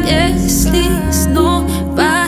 если снова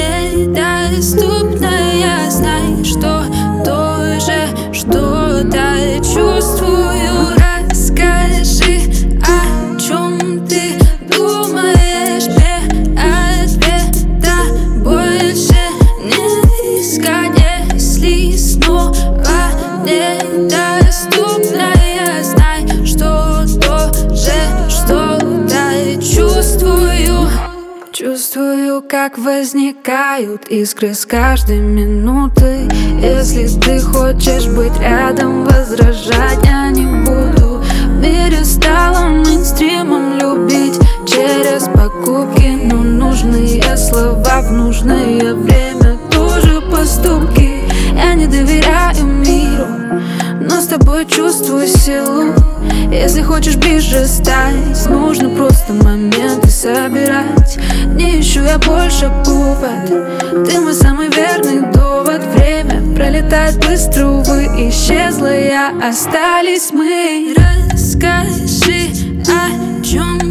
недоступная, знай, что тоже что-то чувствую. Расскажи, о чем ты думаешь, мне ответа больше не искать. Если снова недоступная, знай, что тоже что-то чувствую. Чувствую, как возникают искры с каждой минутой. Если ты хочешь быть рядом, возражать я не буду. В мире стало мейнстримом любить через покупки, но нужные слова в нужное время тоже поступки. Я не доверяю миру, но с тобой чувствую силу. Если хочешь ближе стать, нужно просто моменты собирать. Не ищу я больше повод, ты мой самый верный довод. Время пролетает быстро, увы, исчезла я, остались мы. Расскажи, о чем